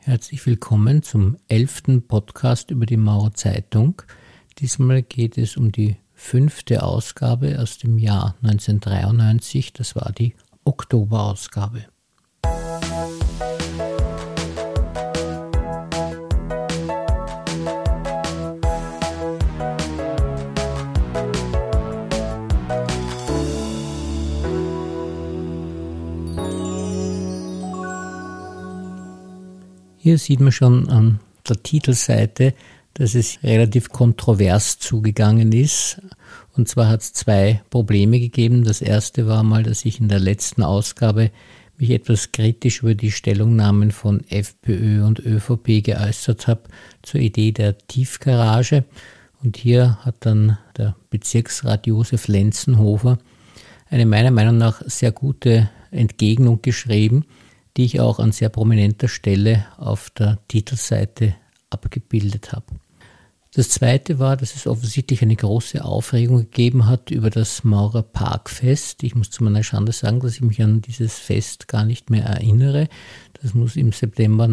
Herzlich willkommen zum 11. Podcast über die Maurer Zeitung. Diesmal geht es um die 5. Ausgabe aus dem Jahr 1993. Das war die Oktoberausgabe. Hier sieht man schon an der Titelseite, dass es relativ kontrovers zugegangen ist. Und zwar hat es zwei Probleme gegeben. Das erste war mal, dass ich in der letzten Ausgabe mich etwas kritisch über die Stellungnahmen von FPÖ und ÖVP geäußert habe zur Idee der Tiefgarage. Und hier hat dann der Bezirksrat Josef Lenzenhofer eine meiner Meinung nach sehr gute Entgegnung geschrieben, die ich auch an sehr prominenter Stelle auf der Titelseite abgebildet habe. Das zweite war, dass es offensichtlich eine große Aufregung gegeben hat über das Maurer Parkfest. Ich muss zu meiner Schande sagen, dass ich mich an dieses Fest gar nicht mehr erinnere. Das muss im September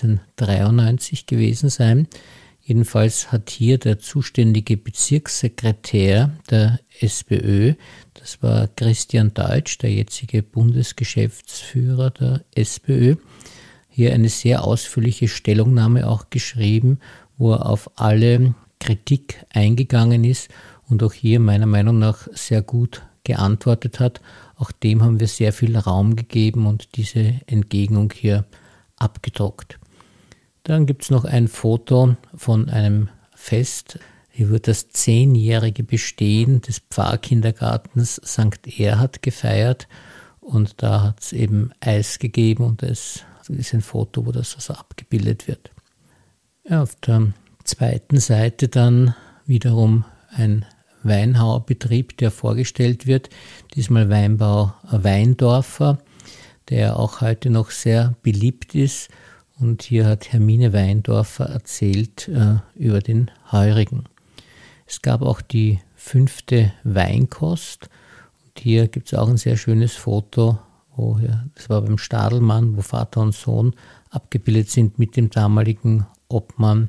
1993 gewesen sein. Jedenfalls hat hier der zuständige Bezirkssekretär der SPÖ, das war Christian Deutsch, der jetzige Bundesgeschäftsführer der SPÖ, hier eine sehr ausführliche Stellungnahme auch geschrieben, wo er auf alle Kritik eingegangen ist und auch hier meiner Meinung nach sehr gut geantwortet hat. Auch dem haben wir sehr viel Raum gegeben und diese Entgegnung hier abgedruckt. Dann gibt es noch ein Foto von einem Fest. Hier wird das 10-jährige Bestehen des Pfarrkindergartens St. Erhard gefeiert und da hat es eben Eis gegeben und das ist ein Foto, wo das also abgebildet wird. Ja, auf der zweiten Seite dann wiederum ein Weinhauerbetrieb, der vorgestellt wird, diesmal Weinbau Weindorfer, der auch heute noch sehr beliebt ist. Und hier hat Hermine Weindorfer erzählt über den Heurigen. Es gab auch die 5. Weinkost. Und hier gibt es auch ein sehr schönes Foto, das war beim Stadelmann, wo Vater und Sohn abgebildet sind mit dem damaligen Obmann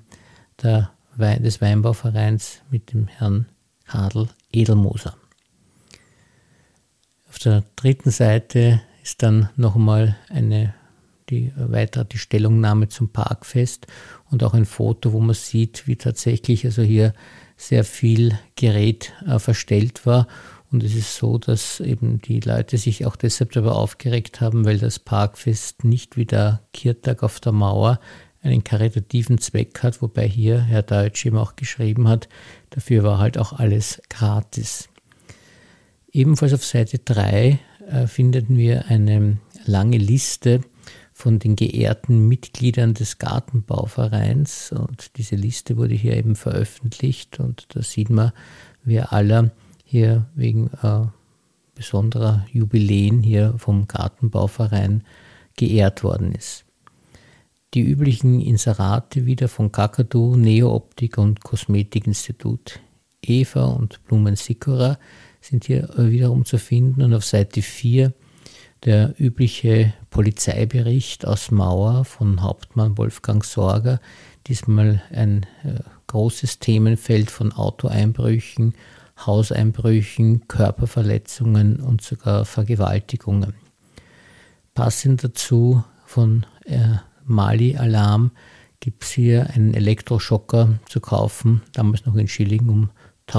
des Weinbauvereins, mit dem Herrn Karl Edelmoser. Auf der dritten Seite ist dann nochmal die Stellungnahme zum Parkfest und auch ein Foto, wo man sieht, wie tatsächlich also hier sehr viel Gerät verstellt war. Und es ist so, dass eben die Leute sich auch deshalb darüber aufgeregt haben, weil das Parkfest nicht wie der Kirtag auf der Mauer einen karitativen Zweck hat, wobei hier Herr Deutsch eben auch geschrieben hat, dafür war halt auch alles gratis. Ebenfalls auf Seite 3 finden wir eine lange Liste von den geehrten Mitgliedern des Gartenbauvereins und diese Liste wurde hier eben veröffentlicht und da sieht man, wer aller hier wegen besonderer Jubiläen hier vom Gartenbauverein geehrt worden ist. Die üblichen Inserate wieder von Kakadu, Neo-Optik und Kosmetikinstitut Eva und Blumen Sikora sind hier wiederum zu finden und auf Seite 4 der übliche Polizeibericht aus Mauer von Hauptmann Wolfgang Sorger, diesmal ein großes Themenfeld von Autoeinbrüchen, Hauseinbrüchen, Körperverletzungen und sogar Vergewaltigungen. Passend dazu von Mali Alarm gibt es hier einen Elektroschocker zu kaufen, damals noch in Schilling um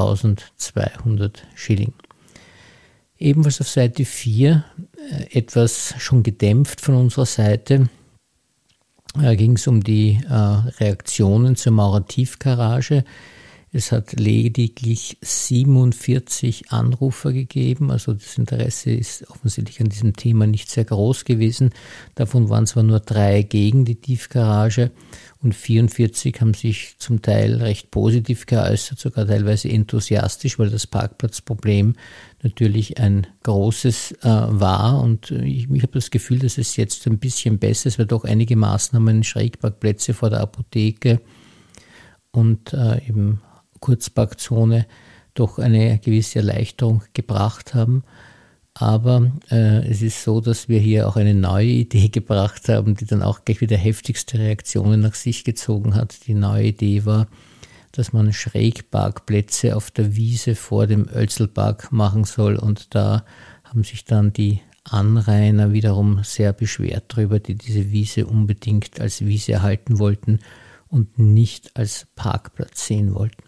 1200 Schilling. Ebenfalls auf Seite 4, etwas schon gedämpft von unserer Seite, ging es um die Reaktionen zur Maurer Tiefgarage. Es hat lediglich 47 Anrufer gegeben, also das Interesse ist offensichtlich an diesem Thema nicht sehr groß gewesen. Davon waren zwar nur 3 gegen die Tiefgarage und 44 haben sich zum Teil recht positiv geäußert, sogar teilweise enthusiastisch, weil das Parkplatzproblem natürlich ein großes war und ich habe das Gefühl, dass es jetzt ein bisschen besser ist, weil doch einige Maßnahmen, Schrägparkplätze vor der Apotheke und eben Kurzparkzone doch eine gewisse Erleichterung gebracht haben. Aber es ist so, dass wir hier auch eine neue Idee gebracht haben, die dann auch gleich wieder heftigste Reaktionen nach sich gezogen hat. Die neue Idee war, dass man Schrägparkplätze auf der Wiese vor dem Oelzelpark machen soll. Und da haben sich dann die Anrainer wiederum sehr beschwert darüber, die diese Wiese unbedingt als Wiese erhalten wollten und nicht als Parkplatz sehen wollten.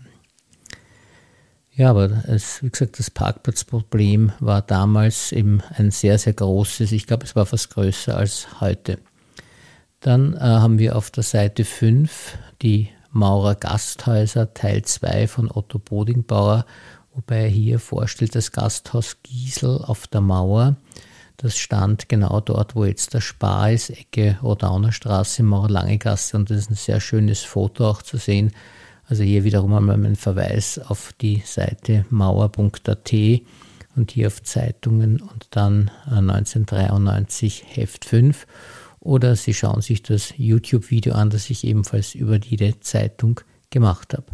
Ja, aber wie gesagt, das Parkplatzproblem war damals eben ein sehr, sehr großes. Ich glaube, es war fast größer als heute. Dann haben wir auf der Seite 5 die Maurer Gasthäuser, Teil 2 von Otto Bodingbauer, wobei er hier vorstellt das Gasthaus Giesel auf der Mauer. Das stand genau dort, wo jetzt der Spar ist, Ecke Rodauner Straße, Maurer-Lange-Gasse, und das ist ein sehr schönes Foto auch zu sehen. Also hier wiederum einmal ein Verweis auf die Seite mauer.at und hier auf Zeitungen und dann 1993 Heft 5. Oder Sie schauen sich das YouTube-Video an, das ich ebenfalls über die Zeitung gemacht habe.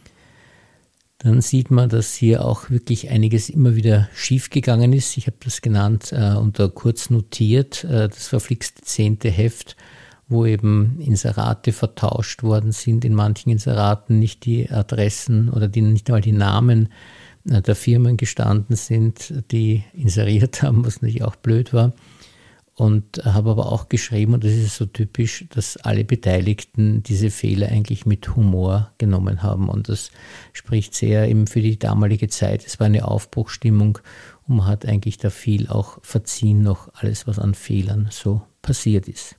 Dann sieht man, dass hier auch wirklich einiges immer wieder schiefgegangen ist. Ich habe das genannt und da kurz notiert, das verflixte 10. Heft, wo eben Inserate vertauscht worden sind. In manchen Inseraten nicht die Adressen oder nicht einmal die Namen der Firmen gestanden sind, die inseriert haben, was natürlich auch blöd war. Und habe aber auch geschrieben, und das ist so typisch, dass alle Beteiligten diese Fehler eigentlich mit Humor genommen haben. Und das spricht sehr eben für die damalige Zeit. Es war eine Aufbruchsstimmung und man hat eigentlich da viel auch verziehen, noch alles, was an Fehlern so passiert ist.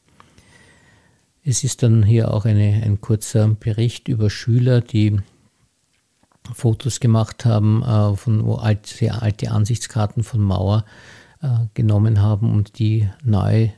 Es ist dann hier auch ein kurzer Bericht über Schüler, die Fotos gemacht haben, wo sehr alte Ansichtskarten von Mauer genommen haben und die neuen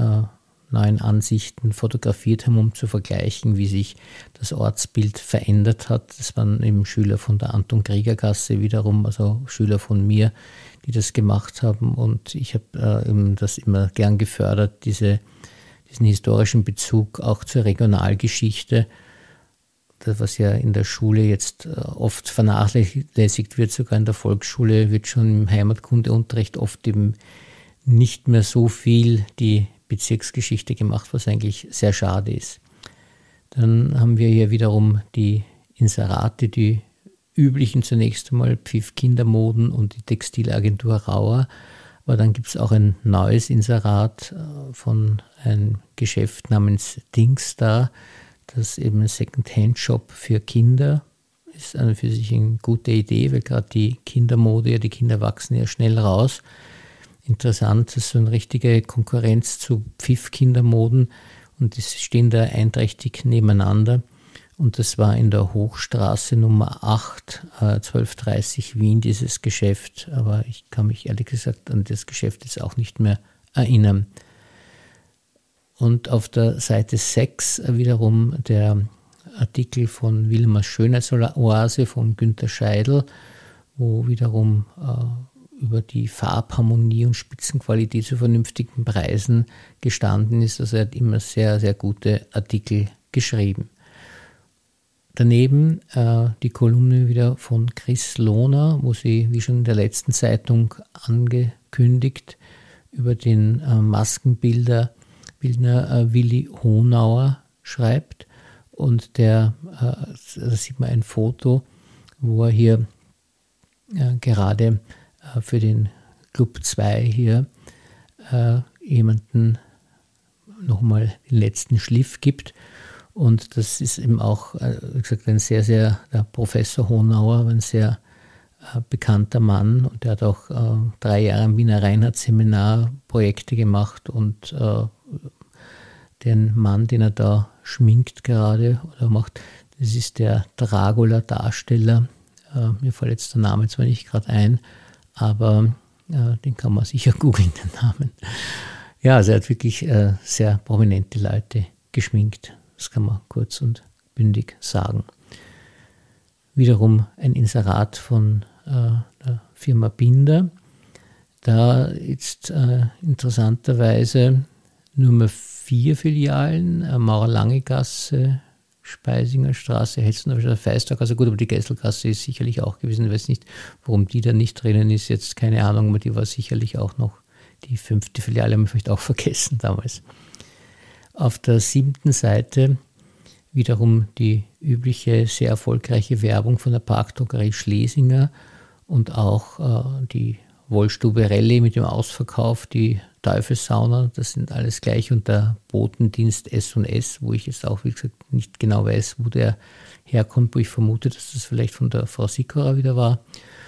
Ansichten fotografiert haben, um zu vergleichen, wie sich das Ortsbild verändert hat. Das waren eben Schüler von der Anton-Krieger-Gasse wiederum, also Schüler von mir, die das gemacht haben. Und ich habe eben das immer gern gefördert, diesen historischen Bezug auch zur Regionalgeschichte, das, was ja in der Schule jetzt oft vernachlässigt wird, sogar in der Volksschule wird schon im Heimatkundeunterricht oft eben nicht mehr so viel die Bezirksgeschichte gemacht, was eigentlich sehr schade ist. Dann haben wir hier wiederum die Inserate, die üblichen zunächst einmal Pfiff Kindermoden und die Textilagentur Rauer. Aber dann gibt es auch ein neues Inserat von einem Geschäft namens Dingstar, das eben ein Second-Hand-Shop für Kinder ist. An und für sich eine gute Idee, weil gerade die Kindermode, die Kinder wachsen ja schnell raus. Interessant, das ist so eine richtige Konkurrenz zu Pfiff-Kindermoden und die stehen da einträchtig nebeneinander. Und das war in der Hochstraße Nummer 8, 1230 Wien, dieses Geschäft. Aber ich kann mich ehrlich gesagt an das Geschäft jetzt auch nicht mehr erinnern. Und auf der Seite 6 wiederum der Artikel von Wilmers Schönheitsoase von Günter Scheidl, wo wiederum über die Farbharmonie und Spitzenqualität zu vernünftigen Preisen gestanden ist. Also er hat immer sehr, sehr gute Artikel geschrieben. Daneben die Kolumne wieder von Chris Lohner, wo sie, wie schon in der letzten Zeitung angekündigt, über den Maskenbildner Willi Honauer schreibt. Und da sieht man ein Foto, wo er hier gerade für den Club 2 hier jemanden nochmal den letzten Schliff gibt. Und das ist eben auch, wie gesagt, der Professor Honauer, ein sehr bekannter Mann. Und der hat auch 3 Jahre am Wiener Reinhardt-Seminar Projekte gemacht. Und den Mann, den er da schminkt gerade oder macht, das ist der Dracula-Darsteller. Mir fällt jetzt der Name zwar nicht gerade ein, aber den kann man sicher googeln, den Namen. Ja, also er hat wirklich sehr prominente Leute geschminkt. Das kann man kurz und bündig sagen. Wiederum ein Inserat von der Firma Binder. Da jetzt interessanterweise nur mehr 4 Filialen, Maurer-Lange-Gasse, Speisinger Straße, Hetzendorfer Feistag, also gut, aber die Gesselgasse ist sicherlich auch gewesen. Ich weiß nicht, warum die da nicht drinnen ist, jetzt keine Ahnung, aber die war sicherlich auch noch, die 5. Filiale haben wir vielleicht auch vergessen damals. Auf der 7. Seite wiederum die übliche, sehr erfolgreiche Werbung von der Parkdruckerei Schlesinger und auch die Wollstube Rallye mit dem Ausverkauf, die Teufelssauna, das sind alles gleich, und der Botendienst S&S, wo ich jetzt auch, wie gesagt, nicht genau weiß, wo der herkommt, wo ich vermute, dass das vielleicht von der Frau Sikora wieder war.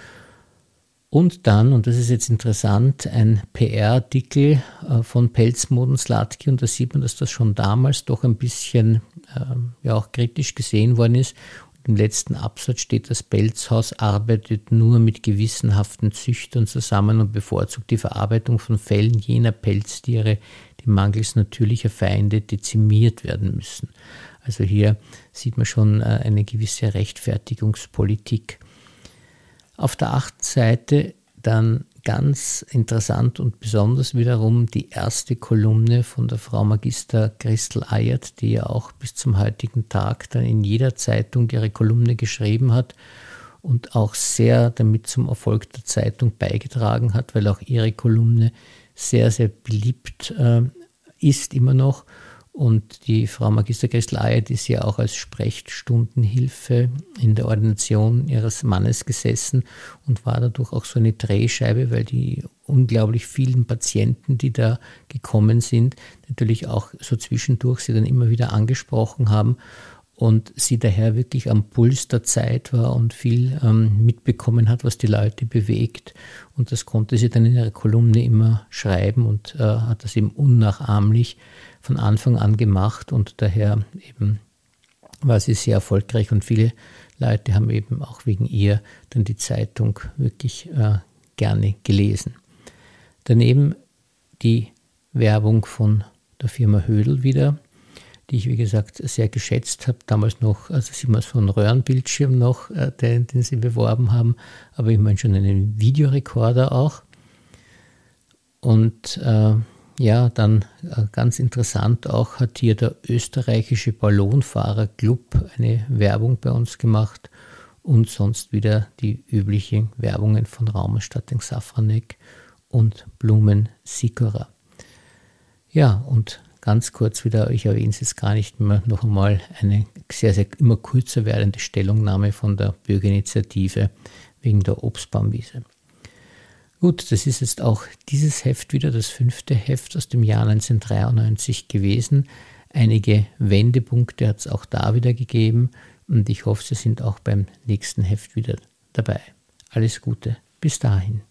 Und dann, und das ist jetzt interessant, ein PR-Artikel von Pelzmoden Slatki, und da sieht man, dass das schon damals doch ein bisschen auch kritisch gesehen worden ist. Im letzten Absatz steht, das Pelzhaus arbeitet nur mit gewissenhaften Züchtern zusammen und bevorzugt die Verarbeitung von Fellen jener Pelztiere, die mangels natürlicher Feinde dezimiert werden müssen. Also hier sieht man schon eine gewisse Rechtfertigungspolitik. Auf der 8. Seite dann ganz interessant und besonders wiederum die erste Kolumne von der Frau Magister Christel Eyert, die ja auch bis zum heutigen Tag dann in jeder Zeitung ihre Kolumne geschrieben hat und auch sehr damit zum Erfolg der Zeitung beigetragen hat, weil auch ihre Kolumne sehr, sehr beliebt ist immer noch. Und die Frau Magister Christel Eyert ist ja auch als Sprechstundenhilfe in der Ordination ihres Mannes gesessen und war dadurch auch so eine Drehscheibe, weil die unglaublich vielen Patienten, die da gekommen sind, natürlich auch so zwischendurch sie dann immer wieder angesprochen haben und sie daher wirklich am Puls der Zeit war und viel mitbekommen hat, was die Leute bewegt. Und das konnte sie dann in ihrer Kolumne immer schreiben und hat das eben unnachahmlich von Anfang an gemacht, und daher eben war sie sehr erfolgreich und viele Leute haben eben auch wegen ihr dann die Zeitung wirklich gerne gelesen. Daneben die Werbung von der Firma Hödel wieder, die ich, wie gesagt, sehr geschätzt habe. Damals noch, also sieht man so einen Röhrenbildschirm noch, den sie beworben haben, aber ich meine schon einen Videorekorder auch. Und dann ganz interessant auch hat hier der österreichische Ballonfahrerclub eine Werbung bei uns gemacht und sonst wieder die üblichen Werbungen von Raumerstattung Safranek und Blumen Sikora. Ja, und ganz kurz wieder, ich erwähne es jetzt gar nicht mehr, noch einmal eine sehr, sehr immer kürzer werdende Stellungnahme von der Bürgerinitiative wegen der Obstbaumwiese. Gut, das ist jetzt auch dieses Heft wieder, das 5. Heft aus dem Jahr 1993 gewesen. Einige Wendepunkte hat es auch da wieder gegeben und ich hoffe, Sie sind auch beim nächsten Heft wieder dabei. Alles Gute, bis dahin.